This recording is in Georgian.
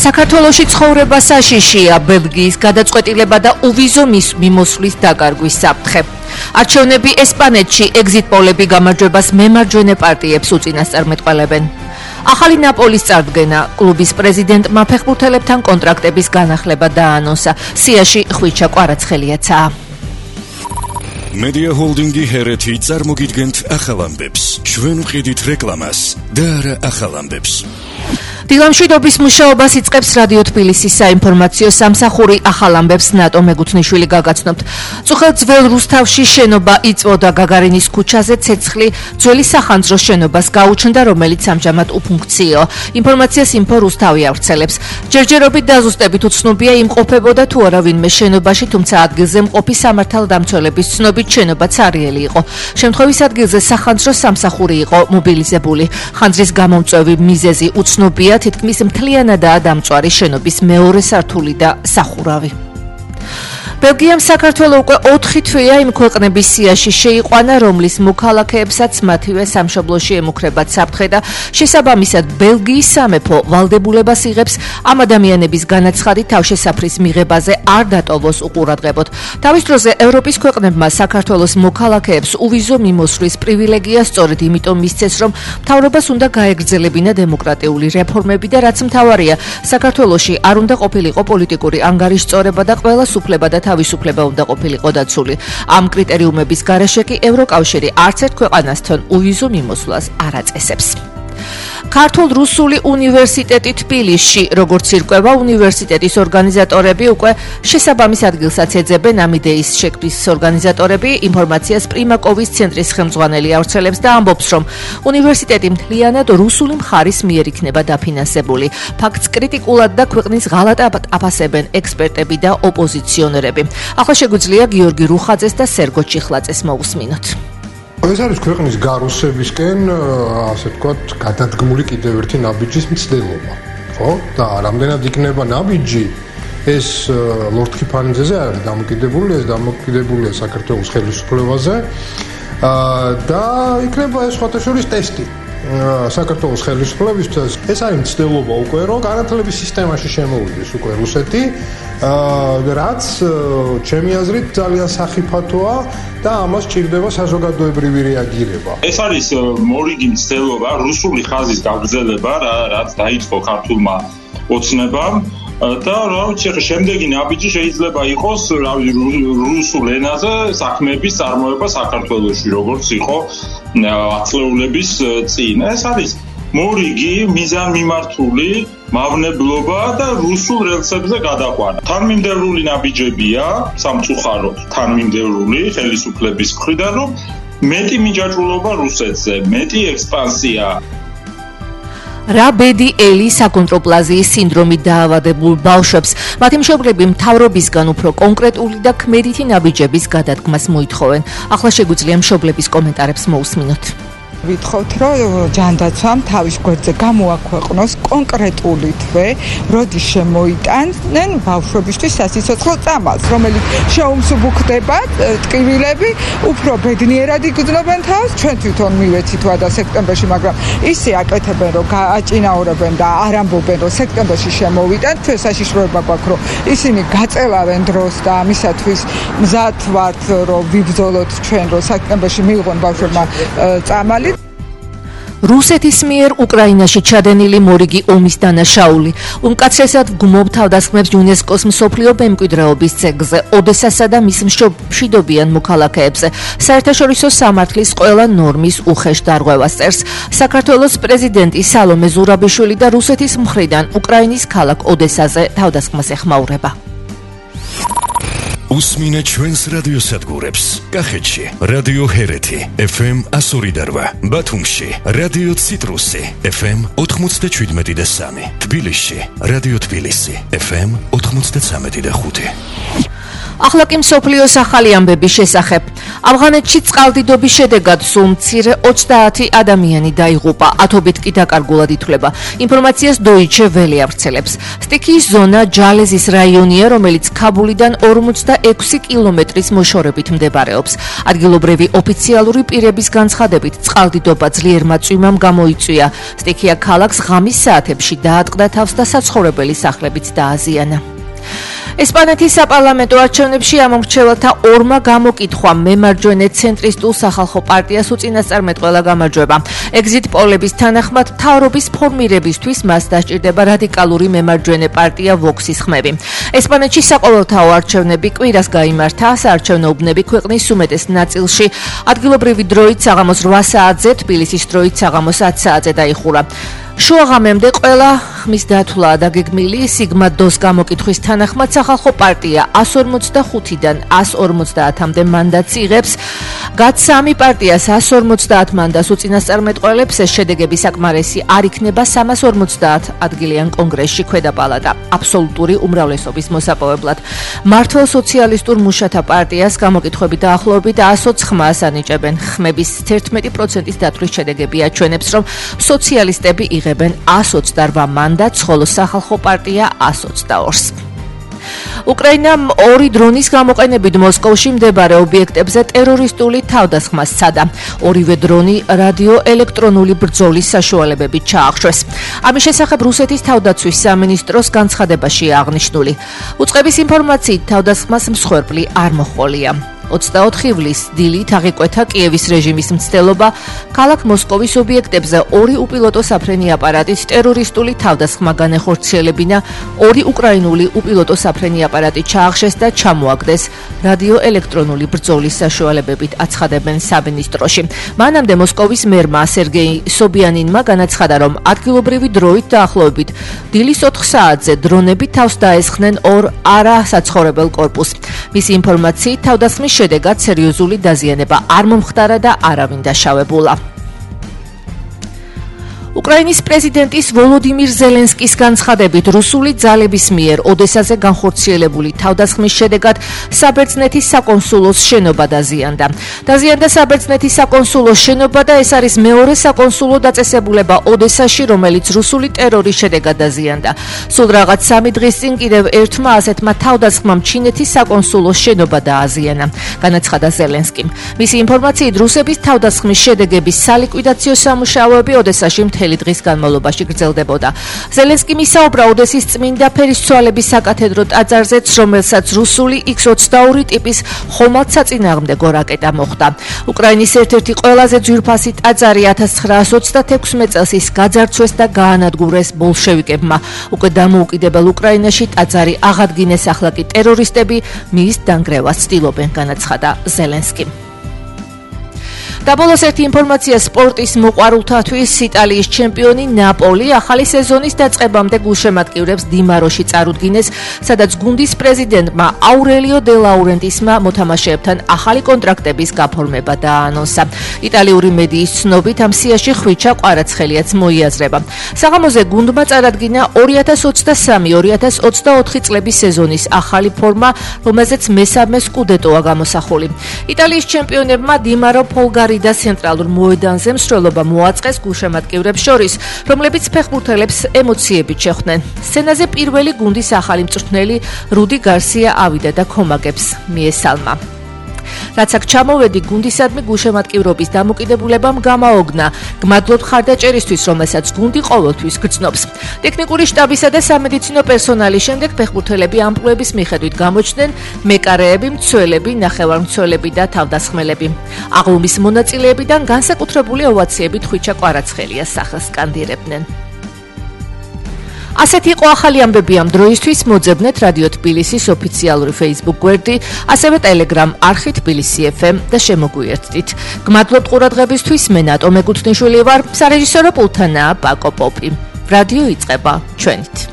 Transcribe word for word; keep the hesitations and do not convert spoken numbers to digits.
საქართველოში ცხოვრება საშიშია, ბელგიის გადაწყვეტილება და უვიზო მიმოსვლის დაკარგვის საფრთხე. არჩევნები ესპანეთში, ეგზიტ პოლები გამარჯვებას მემარჯვენე პარტიებს უწინასწარმეტყველებენ. ახალი ნაპოლის წარდგენა, კლუბის პრეზიდენტმა ფეხბურთელებთან კონტრაქტების განახლება დაანონსა. სიაში ხვიჩა კვარაცხელიაცაა. Media Holdingi ჰერეთი წარმოგიდგენთ ახალ ამბებს. ჩვენ ვყიდით რეკლამას და არა ახალ ამბებს. დილამშვიდობის მუშაობას იწყებს რადიო თბილისის საინფორმაციო სამსახური. ახალ ამბებს ნატო მეგუთნიშვილი გაგაცნობთ. წუხელ ძველ რუსთავში შენობა იწვოდა გაგარინის ქუჩაზე ცეცხლი ძველი სახანძრო შენობას გაუჩნდა, რომელიც ამჟამად უფუნქციო. ინფორმაციას ინფო რუსთავი ავრცელებს. ჯერჯერობით დაზუსტებით უცნობია იმყოფებოდა თუ არა ვინმე შენობაში, თუმცა ადგილზე მყოფი სამართალდამცველების ცნობით შენობა ცარიელი იყო. შემთხვევის ადგილზე სახანძრო სამსახური იყო მობილიზებული. ხანძრის გამომწვევი მიზეზი უცნობია. თითქმის მთლიანადაა დამწვარი შენობის მეორე სართული და სახურავი. ბელგიამ საქართველოს უკვე ოთხი თვეა იმ ქვეყნების სიაში შეიყვანა, რომლის მოქალაქეებსაც მათივე სამშობლოში ემუქრებათ საფრთხე და შესაბამისად ბელგიის სამეფო ვალდებულებას იღებს ამ ადამიანების განაცხადი თავშესაფრის მიღებაზე არ დატოვოს უყურადღებოდ. თავის დროზე ევროპის ქვეყნებმა საქართველოს მოქალაქეებს უვიზო მიმოსვლის პრივილეგია სწორედ იმიტომ მისცეს, რომ მთავრობას უნდა გაეგრძელებინა დემოკრატიული რეფორმები და რაც მთავარია, საქართველოში არ უნდა ყოფილიყო პოლიტიკური ანგარიშწორება და ყველა უფლება და თავისუფლება უნდა ყოფილიყო დაცული. ამ კრიტერიუმების გარეშე კი ევროკავშირი არც ერთ ქვეყანასთან უვიზო მიმოსვლას არ აწესებს. ქართულ-რუსული უნივერსიტეტი თბილისში, როგორც ირკვევა, უნივერსიტეტის ორგანიზატორები უკვე შესაბამის ადგილსაც ეძებენ. ამ იდეის შექმნის ორგანიზატორები ინფორმაციას პრიმაკოვის ცენტრის ხელმძღვანელი ავრცელებს და ამბობს, რომ უნივერსიტეტი მთლიანად რუსული მხარის მიერ იქნება დაფინანსებული. ფაქტს კრიტიკულად და ქვეყნის ღალატად აფასებენ ექსპერტები და ოპოზიციონერები. ახლა შეგვიძლია გიორგი რუხაძეს და სერგო ჩიხლაძეს მოусმინოთ. ეს არის ქვეყნის გარუსებისკენ, ასე ვთქვათ, გადადგმული კიდევ ერთი ნაბიჯის მცდელობა, ხო? და რამდენად იქნება ნაბიჯი, ეს ლორდ ხიფანიძეზე არის დამოკიდებული, ეს დამოკიდებულია საქართველოს ხელისუფლებაზე და იქნება ეს სხვათაშორის ტესტი საქართველოს ხელისუფლებისთვის. ეს არის მცდელობა უკვე, რომ განათლების სისტემაში შემოვიდეს უკვე რუსეთი, რაც ჩემი აზრით ძალიან სახიფათოა და ამას ჭირდება საზოგადოებრივი რეაგირება. ეს არის მორიგი მცდელობა, რუსული ხაზის გაგრძელება, რაც დაიწყო ქართულმა ოცნებამ და რა ვიცი, შემდეგი ნაბიჯი შეიძლება იყოს რუსულ ენაზე საქმეების წარმოება საქართველოში, როგორც იყო ათწლეულების წინ. ეს არის მორიგი, მიზანმიმართული მავნებლობა და რუსულ რელსებზე გადაყვანა. თანმიმდევრული ნაბიჯებია, სამწუხაროდ თანმიმდევრული ხელისუფლების მხრიდან, რომ მეტი მიჯაჭვულობა რუსეთზე, მეტი ექსპანსია. რა ბედი ელი საკონტროპლაზიის სინდრომით დაავადებულ ბავშვებს მათი მშობლები მთავრობისგან უფრო კონკრეტული და ქმედითი ნაბიჯების გადადგმას მოითხოვენ. ახლა შეგვიძლია მშობლების კომენტარებს მოусმინოთ. ვითხოვთ, რომ ჯანდაცვამ თავის გვერდზე გამოაქვეყნოს კონკრეტული თვე, როდის შემოიტანენ ბავშვებისთვის სასიცოცხლო წამალს, რომელიც შეუმსუბუქდება ტკივილები, უფრო ბედნიერად იგრძნობენ თავს. ჩვენ თვითონ მივეცით ვადა სექტემბერში, მაგრამ ისე აკეთებენ, რომ გააჭინაურებენ და არ ამბობენ, რომ სექტემბერში შემოვიტან. ჩვენ საშიშროება გვაქვს, რომ ისინი გაწელავენ დროს და ამისათვის მზად ვართ, რომ ვიბრძოლოთ ჩვენ, რომ სექტემბერში მიიღონ ბავშვებმა წამალი. რუსეთის მიერ უკრაინაში ჩადენილი მორიგი ომის დანაშაული უმკაცრესად ვგმობ თავდასხმებს იუნესკოს მსოფლიო მემკვიდრეობის ძეგლზე, ოდესასა და მის მშვიდობიან მოქალაქეებზე საერთაშორისო სამართლის ყველა ნორმის უხეშ დარღვევას წერს საქართველოს პრეზიდენტი სალომე ზურაბიშვილი და რუსეთის მხრიდან უკრაინის ქალაქ ოდესაზე თავდასხმას ეხმაურება. უსმინეთ ჩვენს რადიოსადგურებს. კახეთში რადიო ჰერეთი ეფ ემ εκατო ორი და რვა, ბათუმში რადიო ციტრუსი ეფ ემ ოთხმოცდაშვიდმეტი და სამი, თბილისში რადიო თბილისი ეფ ემ ოთხმოცდაცამეტი და ხუთი. ახლა კი მსოფლიოს ახალი ამბები შესახებ. ავღანეთში წყალდიდობის შედეგად სულ მცირე ოცდაათი ადამიანი დაიღუპა, ათობით კი დაკარგულად ითვლება. ინფორმაციას Deutsche Welle ავრცელებს. სტიქიის ზონა ჯალეზის რაიონია, რომელიც ქაბულიდან ორმოცდაექვსი კილომეტრის მოშორებით მდებარეობს. ადგილობრივი ოფიციალური პირების განცხადებით, წყალდიდობა ძლიერმა წვიმამ გამოიწვია. სტიქია ქალაქს ღამის საათებში დაატყდა თავს და საცხოვრებელი სახლებიც დააზიანა. ესპანეთის საპარლამენტო არჩევნებში ამომრჩეველთა ორმა გამოკითხვა მემარჯვენე ცენტრისტულ სახალხო პარტიას უწინასწარმეტყველა გამარჯვება. Exit პოლების თანახმად მთავრობის ფორმირებისთვის მას დასჭირდება რადიკალური მემარჯვენე პარტია Vox-ის ხმები. ესპანეთში საყოველთაო არჩევნები კვირას გაიმართა, საარჩევნო უბნები ქვეყნის უმეტეს ნაწილში ადგილობრივი დროით საღამოს რვა საათზე, თბილისის დროით საღამოს ათ საათზე დაიხურა. შუაღამემდე ყველა ხმის დათვლაა დაგეგმილი. სიგმა დოს გამოკითხვის თანახმად სახალხო პარტია εκατს ორმოცდახუთიდან εκατს ორმოცდაათამდე მანდატს იღებს. გაც სამი პარტიას εκατს ორმოცდაათ მანდატს უწინასწარმეტყველებს. ეს შედეგები საკმარისი არ იქნება სამას ორმოცდაათ ადგილიან კონგრესში ქვედა პალატა აბსოლუტური უმრავლესობის მოსაპოვებლად. მართლ სოციალისტურ მუშათა პარტიას გამოკითხვები დაახლოებით εκατს ოცი ხმას ანიჭებენ. ხმების თერთმეტი პროცენტის დათვლის შედეგები აჩვენებს, რომ სოციალისტები იღებენ εκατს ოცდარვა მანდატს, ხოლო სახალხო პარტია εκατს ოცდაორს. უკრაინამ ორი დრონის გამოყენებით მოსკოვში მდებარე ობიექტებზე ტერორისტული თავდასხმა სცადა. ორივე დრონი რადიოელექტრონული ბრძოლის საშუალებებით ჩაახშვეს. ამის შესახებ რუსეთის თავდაცვის სამინისტროს განცხადებაში აღნიშნული. უწყების ინფორმაციით თავდასხმას მსხვერპლი არ მოჰყოლია. ოცდაოთხი ივლისს დილით აღიკვეთა კიევის რეჟიმის მცდელობა ქალაქ მოსკოვის ობიექტებზე ორი უპილოტო საფრენი აპარატით ტერორისტული თავდასხმა განეხორციელებინა. ორი უკრაინული უპილოტო საფრენი აპარატი ჩაახშეს და ჩამოაგდეს რადიოელექტრონული ბრძოლის საშუალებებით, აცხადებენ სამინისტროში. მანამდე მოსკოვის მერმა სერგეი სობიანინმა განაცხადა, რომ ადგილობრივი დროით დაახლოებით დილის ოთხ საათზე დრონები თავს დაესხნენ ორ არასაცხოვრებელ კორპუსს. მისი ინფორმაციით თავდასხმის შედეგად სერიოზული დაზიანება არ მომხდარა და არავინ დაშავებულა. უკრაინის პრეზიდენტის ვოლოდიმირ ზელენსკის განცხადებით, რუსული ძალების მიერ ოდესაზე განხორციელებული თავდასხმის შედეგად საბერძნეთის საკონსულოს შენობა დაზიანდა. დაზიანდა საბერძნეთის საკონსულოს შენობა და ეს არის მეორე საკონსულო დაწესებულება ოდესაში, რომელიც რუსული ტერორის შედეგად დაზიანდა. სულ რაღაც სამი დღის წინ კიდევ ერთმა ასეთმა თავდასხმამ ჩინეთის საკონსულოს შენობა დააზიანა, განაცხადა ზელენსკიმ. მისი ინფორმაციით, რუსების თავდასხმის შედეგების სალიკვიდაციო სამუშაოები ოდესაში მთელი დღის განმავლობაში გრძელდებოდა. ზელენსკიმ ისაუბრა ოდესის წმინდა ფერისცვალების საკათედრო ტაძარზეც, რომელსაც რუსული იქს ოცდაორი ტიპის ხომალდსაწინააღმდეგო რაკეტა მოხვდა. უკრაინის ერთ-ერთი ყველაზე ძვირფასი ტაძარი ათას ცხრაასი ოცდათექვსმეტ წელს ის გაძარცვეს და გაანადგურეს ბოლშევიკებმა. უკვე დამოუკიდებელ უკრაინაში ტაძარი აღადგინეს, ახლა კი ტერორისტები მის დანგრევას ცდილობენ, განაცხადა ზელენსკიმ. და ბოლოს ერთი ინფორმაცია სპორტის მოყვარულთათვის. იტალიის ჩემპიონი ნაპოლი ახალი სეზონის დაწყებამდე გულშემატკივრებს დინამოში წარუდგინეს, სადაც გუნდის პრეზიდენტმა აურელიო დე ლაურენტისმა მოთამაშეებთან ახალი კონტრაქტების გაფორმება დააანონსა. იტალიური მედიის ცნობით, ამ სიაში ხვიჩა ყვარაცხელიაც მოიაზრება. საღამოზე გუნდმა წარადგინა ორი ათას ოცდასამი ორი ათას ოცდაოთხი წლების სეზონის ახალი ფორმა, რომელზეც მესამე სკუდეტოა გამოსახული. იტალიის ჩემპიონებმა დინამო პოლგარი და ცენტრალურ მოედანზე მსვლელობა მოაწყეს გულშემატკივრებს შორის, რომლებიც ფეხბურთელებს ემოციებით შეხვდნენ. სცენაზე პირველი გუნდის ახალი მწვრთნელი რუდი გარსია ავიდა და ქომაგებს მიესალმა. რაც აქ ჩამოვედი, გუნდისადმი გულშემატკივრობის დამოკიდებულებამ გამაოგნა. გმადლობთ ხარდაჭერისთვის, რომელსაც გუნდი ყოველთვის გრძნობს. ტექნიკური შტაბისა და სამედიცინო პერსონალის შემდეგ ფეხბურთელები ამპლუების მიხედვით გამოჩნდნენ: მეკარეები, მცველები, ნახევარმცველები და თავდასხმელები. აღლუმის მონაწილეებიდან განსაკუთრებული ოვაციებით ხვიჩა ყვარაცხელიას სახელს სკანდირებდნენ. ასეთი იყო ახალი ამბები ამ დროისთვის. მოძებნეთ რადიო თბილისის ოფიციალური Facebook გვერდი, ასევე Telegram არხი თბილისი ეფ ემ და შემოგვიერთდით. გმადლობთ ყურადღებისთვის. მე ნატო მეგუთნიშვილი ვარ. სარეჟისორო პულტთანაა პაკო პოპი. რადიო იწყება ჩვენით.